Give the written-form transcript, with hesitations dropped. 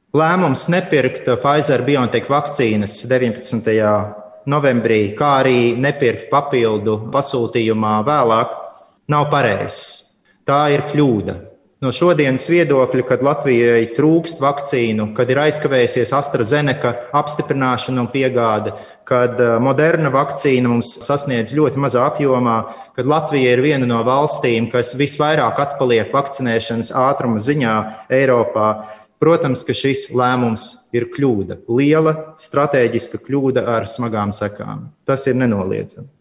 Lēmums nepirkt Pfizer-BioNTech vakcīnas 19. novembrī, kā arī nepirkt papildu pasūtījumā vēlāk, nav pareizs. Tā ir kļūda. No šodienas viedokļa, kad Latvijai trūkst vakcīnu, kad ir aizkavējusies AstraZeneca apstiprināšana un piegāde, kad Moderna vakcīna mums sasniedz ļoti mazā apjomā, kad Latvija ir viena no valstīm, kas visvairāk atpaliek vakcinēšanas ātruma ziņā Eiropā, protams, ka šis lēmums ir kļūda. Liela, stratēģiska kļūda ar smagām sekām. Tas ir nenoliedzami.